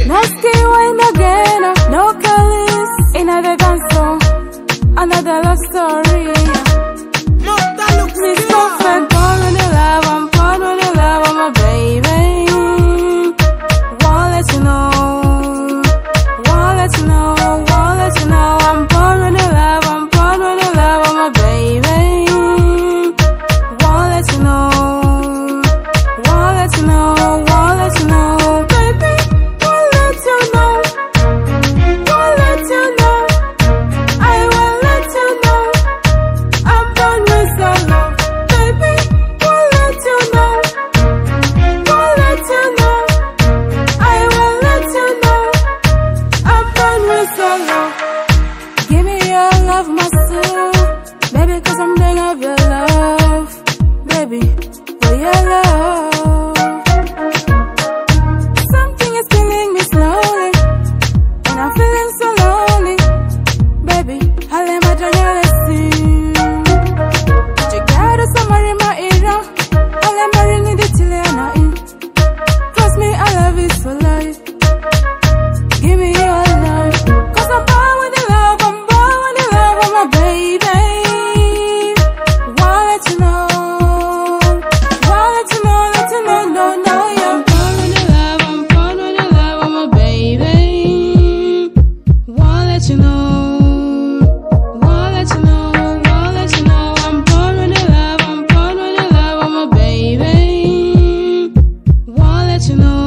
Nasty wine again, no colors. Another dance song, another love story. Miss Perfect, born with the love, I'm born with the love, I'm a baby. Wanna let you know, wanna let you know, wanna let you know. I'm born with the love, I'm born with the love, I'm a baby. Wanna let you know, wanna let you know, wanna let you know. Baby, wanna let you know, wanna let you know. I will let you know, I'm born with some love. Baby, wanna let you know, wanna let you know. I will let you know, I'm born with some love. Give me your love, my soul, baby, 'cause I'm dying of your love, baby, for your love. Something is killing me slowly, and I'm feeling so lonely, baby. I let my journey see. You gotta somebody in my era. I let my ring in the chile and I eat. Trust me, I love it for life. Give me your love, 'cause I'm born with the love, I'm born with the love, I'm a baby. Wanna let you know, wanna let you know, let you know, no, no, you're born with the love, I'm born with the love, I'm a baby. Wanna let you know, wanna let you know, wanna let you know. I'm born with the love, I'm born with the love, I'm a baby. Wanna let you know,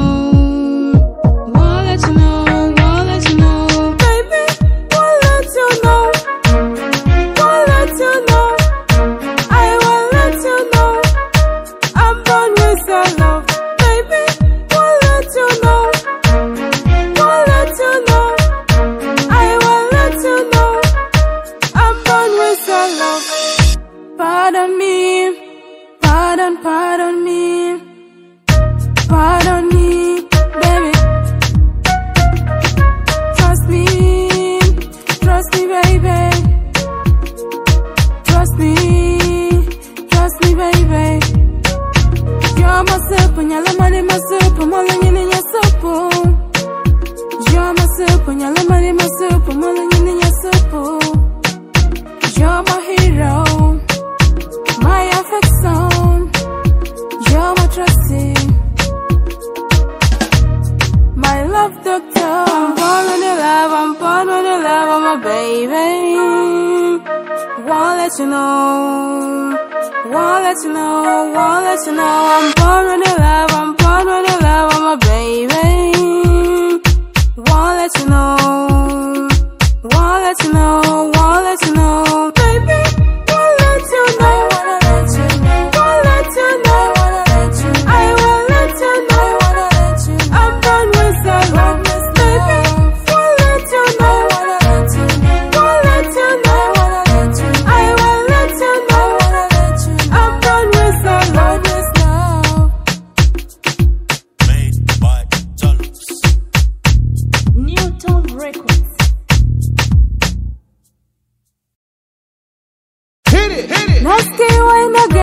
wanna let you know, wanna let you know. Baby, wanna let you know, wanna let you know. I will let you know, I'm born with some love. Baby, wanna let you know, wanna let you know. I will let you know, I'm born with some love. Pardon me, pardon, pardon me, pardon me, baby. Trust me, baby. Trust me, baby. You're my soup, and you're money, my soup, I'm all in your soup. You're my soup, and you're money, my soup, I'm all in your soup. You're my hero, my affection. You're my trusty, my love doctor. I'm born with the love, I'm born with the love, I'm a baby. Wanna let you know, wanna let you know, wanna let you know. I'm born with the love, I'm born with the love, I'm a baby. Wanna let you know, wanna let you know, wanna let you know. Baby, wanna let you know, wanna let you know, wanna let you know, wanna let you know. I will let you know, wanna let you know. I'm born with some love, baby. Wanna let you know, wanna let you know, wanna let you know, wanna let you know. I will let you know, wanna let you know. I'm born with some love, Made by Jalux. Newton Records. Hit it, hit it. Nasty wine again.